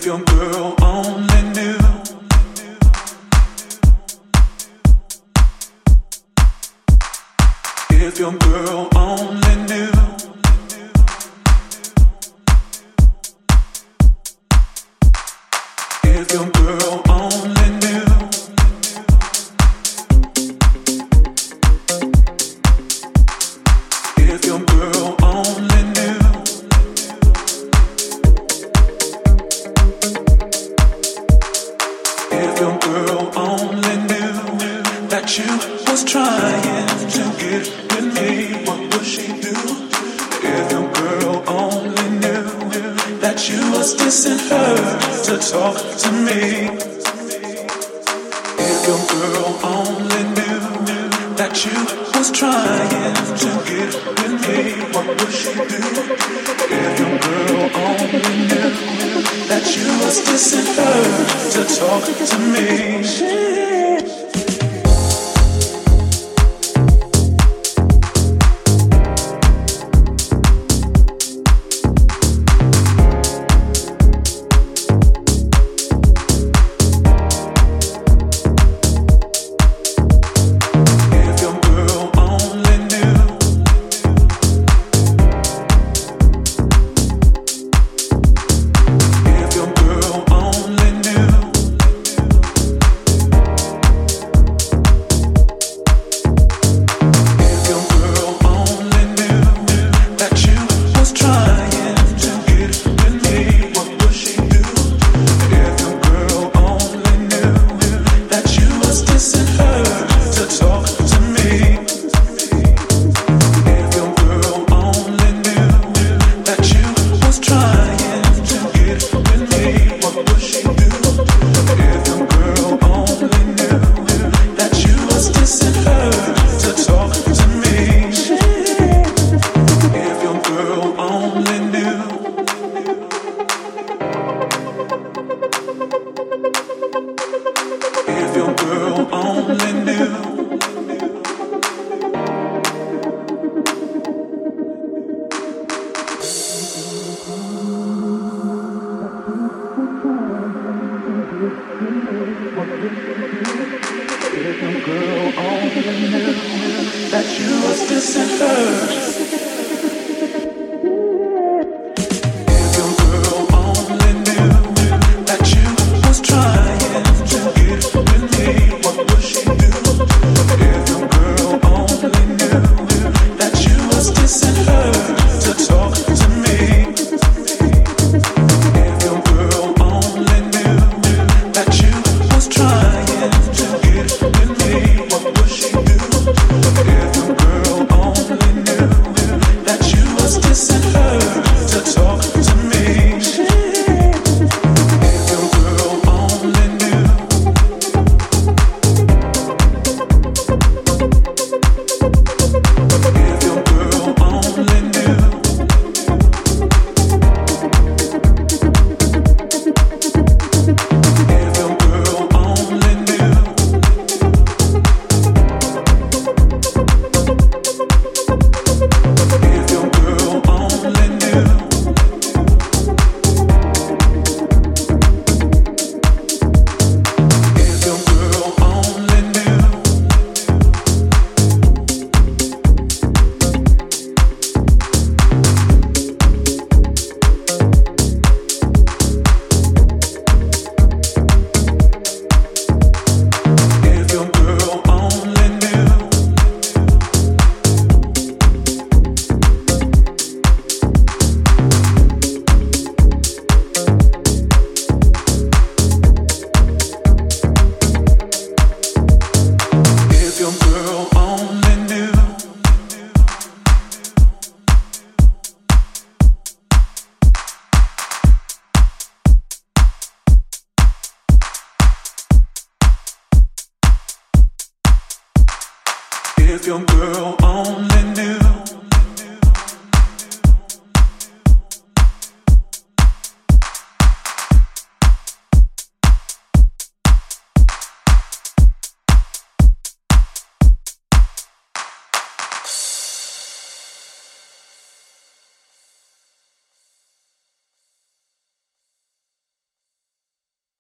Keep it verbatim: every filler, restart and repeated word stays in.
your girl only knew. If your girl only knew. If your girl only knew. If your girl only knew. If your girl only knew that you was trying to get with me, what would she do? If your girl only knew that you was dissing her to talk to me. If your girl only knew that you was trying to get with me, what would she do? If your girl only knew that you was dissing her to talk to me. If your girl only